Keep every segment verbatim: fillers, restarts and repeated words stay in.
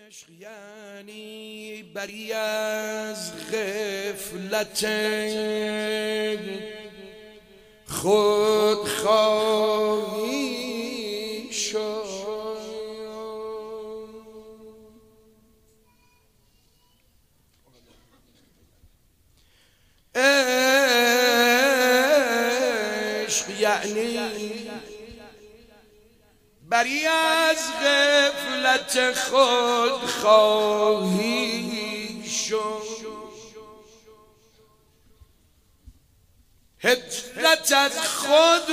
عشق یعنی بری از غفلت خود خواهی شد. عشق یعنی بری از غفلت خود خواهی شد. هجرت از خود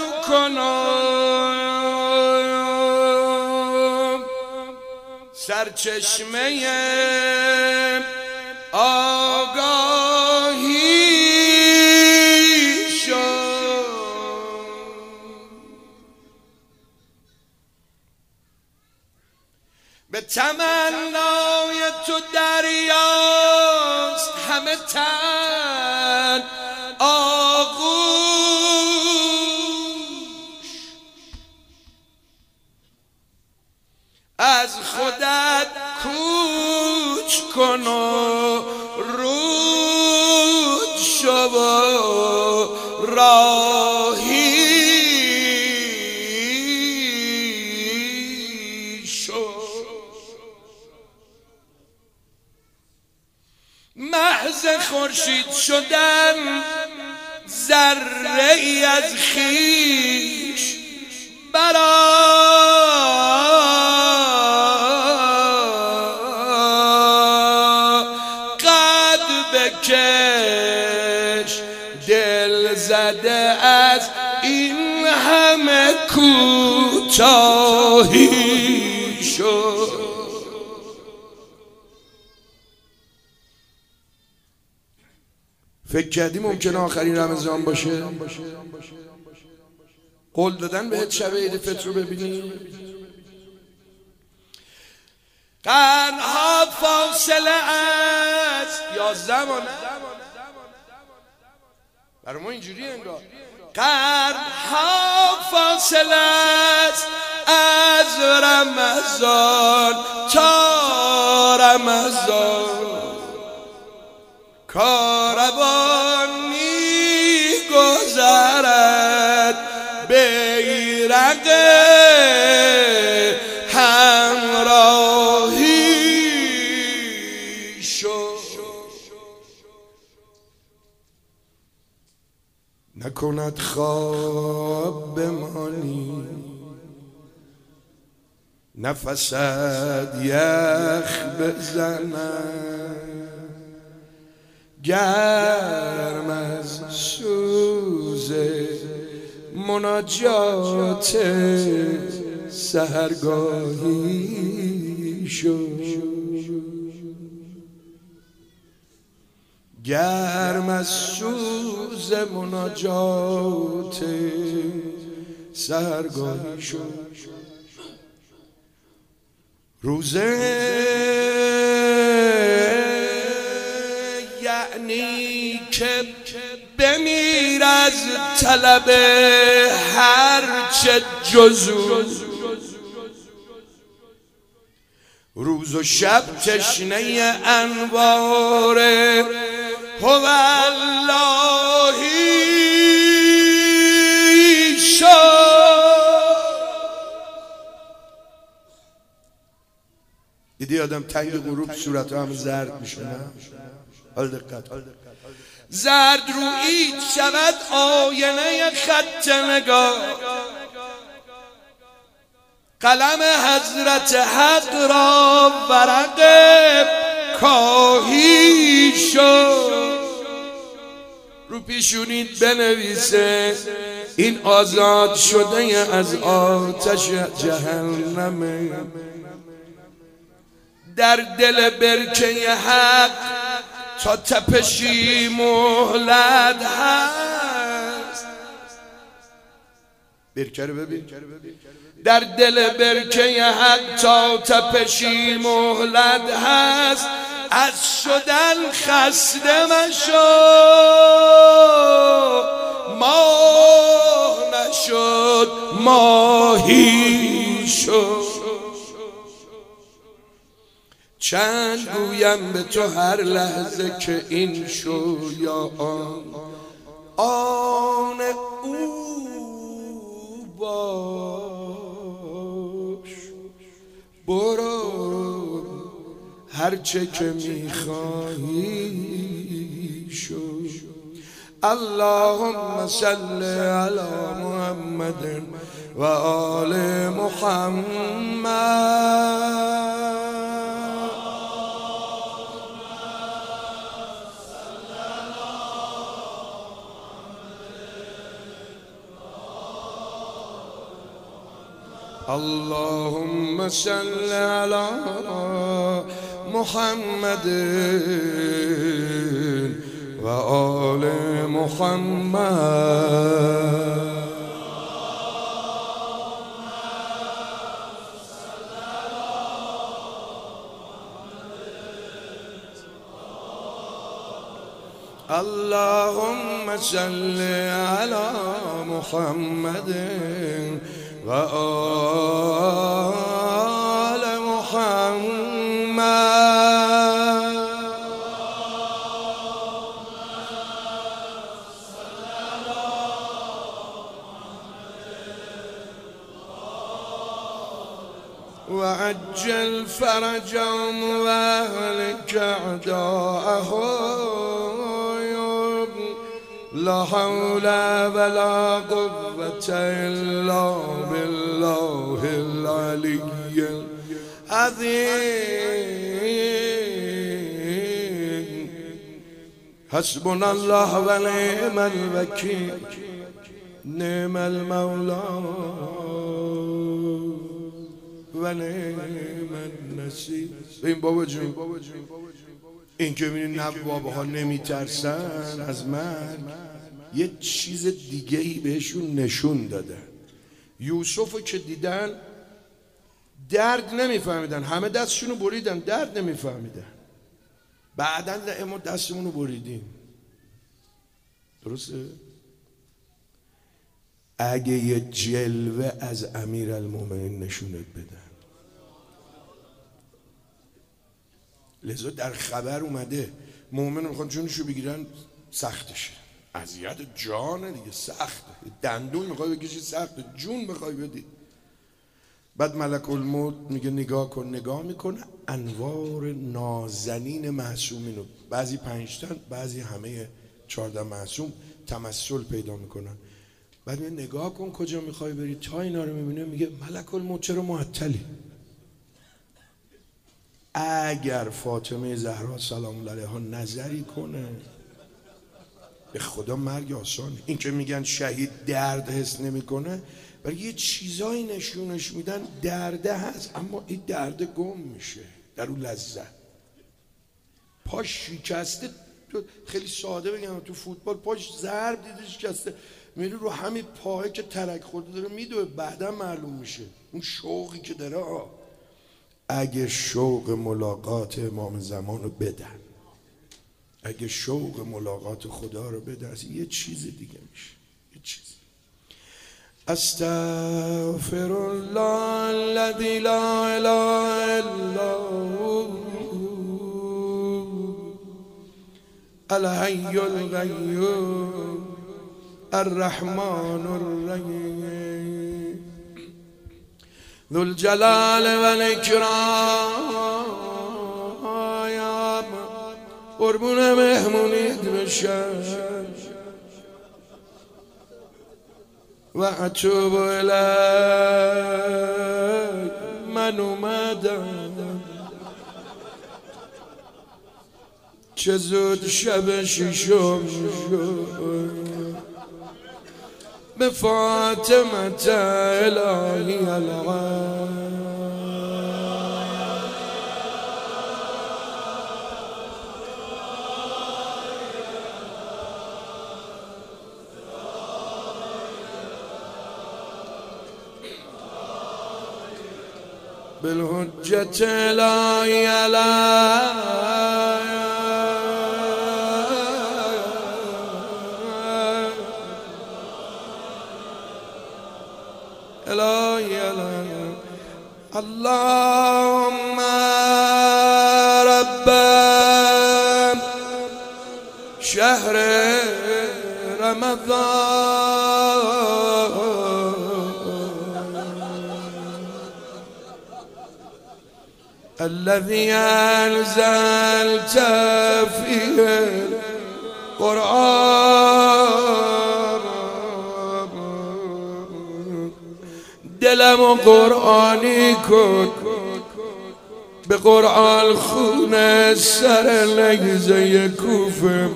کنم سرچشمه آگاهی شد. به تمنای تو دریاست همه تن آغوش، از خودت کوچ کن و رود شو و راهی شو. محض خورشید شدن ذره ای از خویش برآ قد بکش دل زده از این همه کوتاهی شد. فکر کردی ممکنه آخرین رمضان باشه؟ قول دادن بهت شب عید فطر رو ببینی؟ قرنها فاصله است یا زمان برای ما اینجوری انگار قرنها فاصله است از رمضان تا رمضان. کاروان می‌گذرد بیرق همراهی شد. نکند خواب بمانی نفست یخ بزند، گرم از سوز مناجات سحرگاهی شد. گرم از سوز مناجات سحرگاهی شد. روزه یعنی که بمیر از طلب هرچه جزو، روز و شب تشنه انوار هواللهی شد. دیدی آدم تنگ غروب صورت هم زرد میشه نه؟ حال دقت زرد رویید شود آینه خط نگاه، قلم حضرت حق را ورق کاهی شد. رو پیشونید بنویسه این آزاد شده از آتش جهنمه. در دل برکه حق تا تپشی مهلت هست. برکه رو ببین. در دل برکه حق تا تپشی مهلت هست. از شدن خسته مشو ماه نشد ماهی شد. چند گویم به تو هر لحظه که این شو یا آن، آن او باش. برو هرچه که میخواهی شو. اللهم صل علی محمد و آل محمد. اللهم صل على محمد و آل محمد. اللهم صل على محمد و آل محمد. و عجل فرجهم و اهلک اعداءهم. لا حول ولا قوة إلا بالله العلي العظيم. حسبنا الله ونعم الوكيل، نعم المولى ونعم النصير. این بابا جون، این که می‌بینی نوابه ها نمیترسن از مرگ، یه چیز دیگه ای بهشون نشون داده. یوسفو که دیدن درد نمیفهمیدن، همه دستشونو بریدن، درد نمیفهمیدن. بعدن اما دستمونو بریدیم. درسته؟ اگه یه جلوه از امیرالمومنین نشونت بدن، لذا در خبر اومده مومن میخوان جونشو بگیرن، سختشه، اذیت جانه دیگه، سخته، دندون میخوای بکشی سخته، جون میخوای بدی. بعد ملک الموت میگه نگاه کن، نگاه میکنه انوار نازنین معصومینو، بعضی پنجتن، بعضی همه چهارده معصوم تمثل پیدا میکنن. بعد میگه نگاه کن کجا میخوای بری، تا اینا رو میبینه میگه ملک الموت چرا معطلی؟ اگر فاطمه زهرا سلام الله علیها نظری کنه، به خدا مرگ آسانه. این که میگن شهید درد حس نمیکنه، ولی یه چیزایی نشونش میدن درده هست، اما این درد گم میشه در اون لذت. پاش شکسته، خیلی ساده بگم، تو فوتبال پاش ضرب دیده شکسته، میری رو همین پاهه که ترک خورده داره میدوه، بعدا معلوم میشه اون شوقی که داره. آه اگه شوق ملاقات امام زمان رو بدن، اگه شوق ملاقات خدا رو بدن، یه چیز دیگه میشه، یه چیز. استغفر الله الذی لا اله الا هو الحی القیوم الرحمن الرحیم ذو الجلال والاکرام. قربون مهمونیت بشم و اتوب الیک، من اومدم چه زود شب ششم شد، به فاطمه الهی الغالب. بالحجة الهی الهی الهی الهی اللهم رمضان الذي أنزلت فيه القرآن دلم قرآنی کن به قرآن خونه سر لگزه کوفه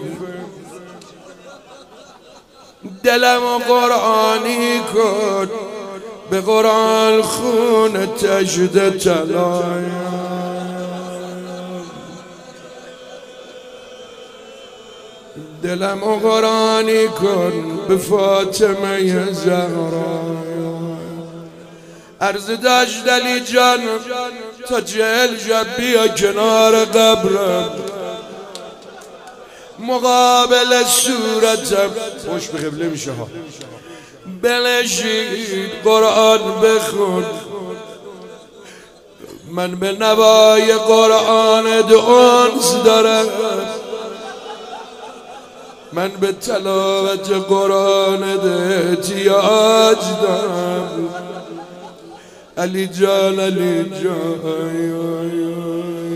دلم قرآنی کن به قرآن خونه تجد طلایم دلم قرآنی کن به فاطمه زهرا عرض داشت علی جان تا جهل جب بیا کنار قبرم مقابل صورتم خوش به قبله میشه ها بنشین قرآن بخون من به نوای قرآن انس دارم من به تلاوت قرآن احتیاج دارم علی جان علی جان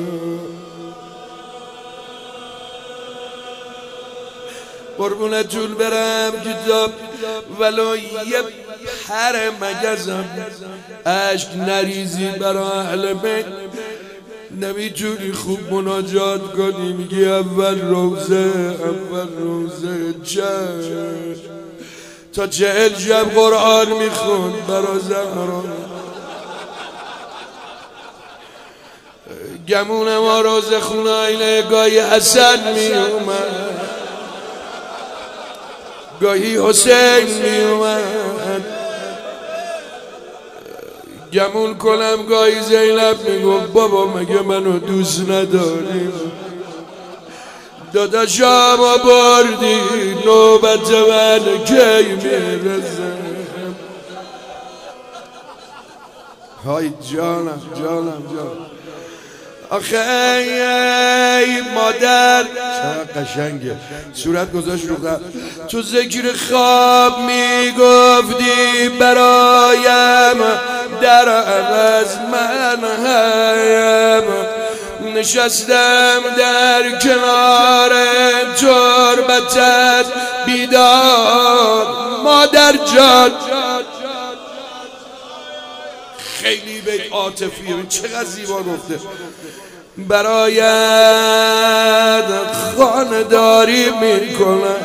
قربونتون برم کتاب ولو یه پر مگزم عشق نریزی برا اهل بیت نمیتونی خوب مناجات کنی میگی اول روزه اول روزه چه تا چهل شب قرآن میخون برا زهرا گمون ما روز خونایله گاهی حسن میومد گاهی حسین میومد گمون کنم گاهی زینب میگفت بابا مگه منو دوست نداری داداشم آوردی نوبت من کی میرسه های جانم جانم جانم آخه ای مادر چقدر قشنگه صورت گذاشت رو قبل تو ذکر خواب میگفتی برایم در عوض من هایم نشستم در کنار تربتت بیدار مادر جان خیلی بیت عاطفیه چقدر زیبا گفته برایت خانداری میکنم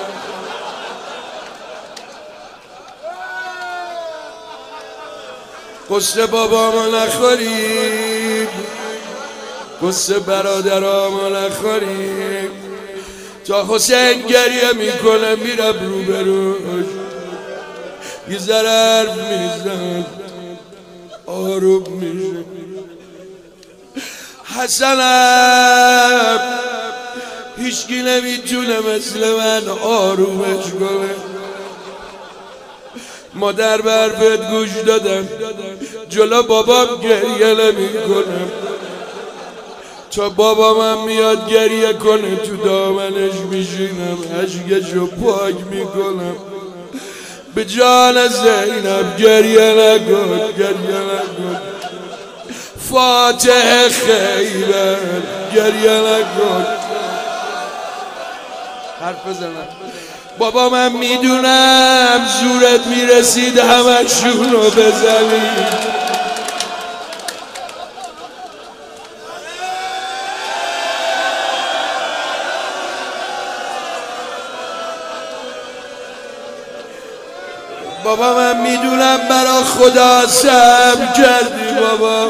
قصه بابامو نخورید قصه برادرامو نخورید تا حسین گریه میکنه میرم روبروش یه ضرر میزن آروم میشه حسنم هیچکی نمیتونه مثل من آرومش کنه مادر به حرفت گوش دادم جلو بابام گریه نمی کنم تا بابام میاد گریه کنه تو دامنش میشینم اشکشو پاک میکنم به جان زینب گریه نکن گریه نکن فاتح خیبر گریه نکن حرف بزنم بابا من میدونم زورت میرسید همشونو بزنی بابا من میدونم برا خدا صبر کردی بابا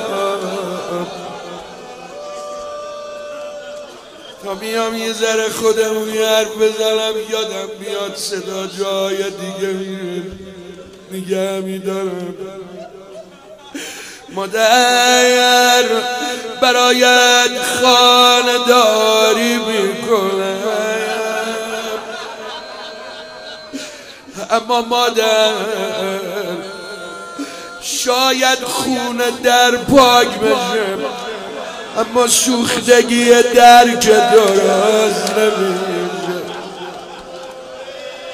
تا میام یه ذره خودمونی حرف بزنم یادم میاد صدا جای دیگه میره نگه میدارم مادر برایت خانداری میکنم اما مادر شاید خون در پاک بشه اما سوختگی در که درست نمیشه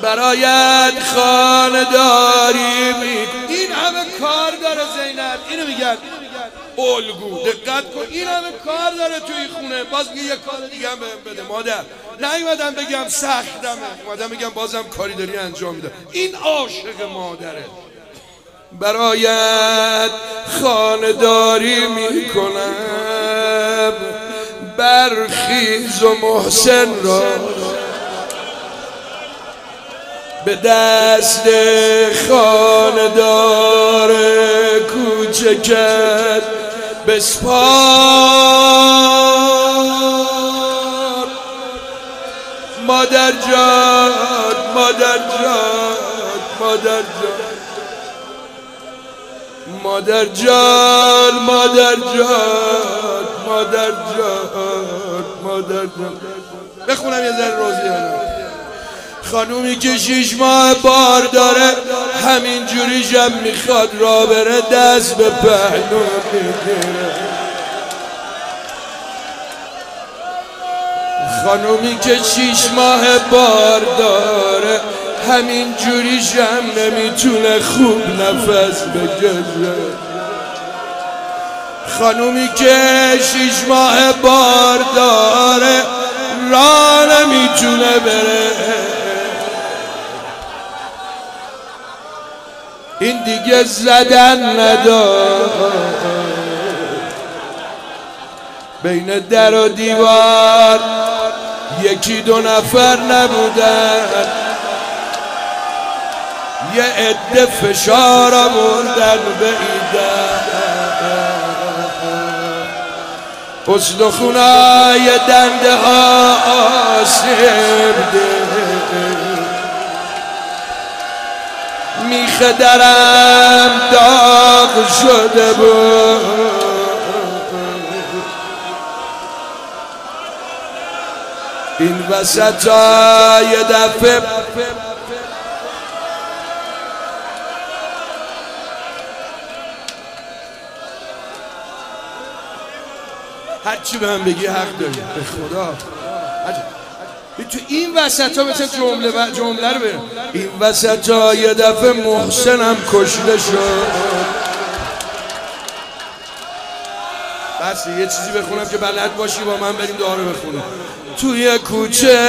برایت خانداری میکنم. این همه کار داره زینب، اینو میگن الگو. دقت کن، این همه کار داره توی خونه، باز میگه یه کار دیگه هم بهم بده. مادر نیومدم بگم سختمه، اومدم بگم بازم کاری داری انجام میده. این عاشق مادره. برایت خانداری میکنم، برخیز و محسن را به دست خاندار کوچکت بسپار. مادر جان، مادر جان، مادر جان، مادر جان، مادر جان، مادر جان، مادر جان. بخونم یه ذره روزیانه. خانومی که شیش ماه بار داره، همین جوری جم میخواد را بره، دست به پهلو میگیره. خانومی که شیش ماه بار داره، همین جوری جم نمیتونه خوب نفس بکشه. خانومی که شیش ماه بار داره، را نمیتونه بره. این دیگه زدن نداره، بین در و دیوار یکی دو نفر نبودن، یه عده فشار آوردن به ایدن. استخونای دنده ها آسیب ده، میخه درم داغ شده بود. این وسط ها یه دفعه هرچی به من بگی حق داری، به خدا. تو این وسط ها مثل جمله و جمله رو بریم. این وسط ها یه دفعه محسنم کشته شد. بس یه چیزی بخونم که بلد باشی با من بریم دعا رو بخونم. توی کوچه،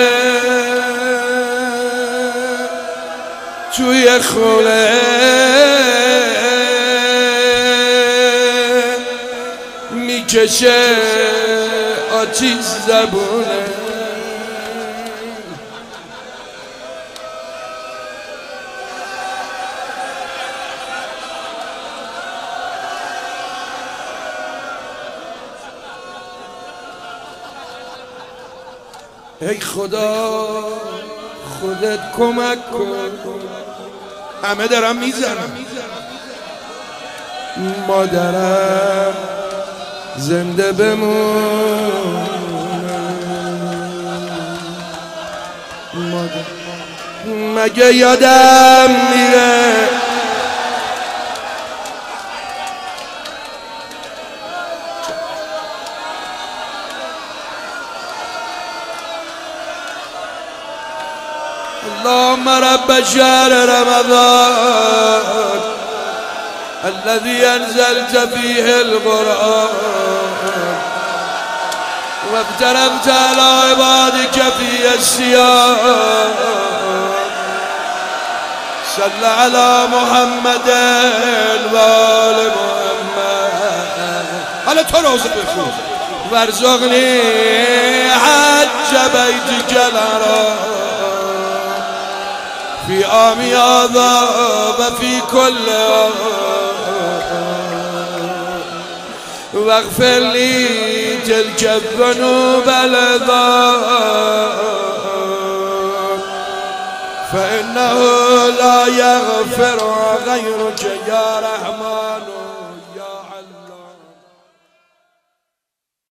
توی خونه، میکشه آتیش زبونه. ای خدا خودت کمک کن. همه دارم میزنم. مادرم زنده بمون. مادر مگه یادم میره اللهم رب شهر رمضان الذي أنزلت فيه القرآن وافترضت على عبادك فيه الصيام صل على محمد وآل محمد. حالا تو روزه بخون. وارزقني حج بيتك الحرام في عام هذا وفي كل واغفر لي تلك الذنوب العظام فإنه لا يغفر غيرك يا رحمن.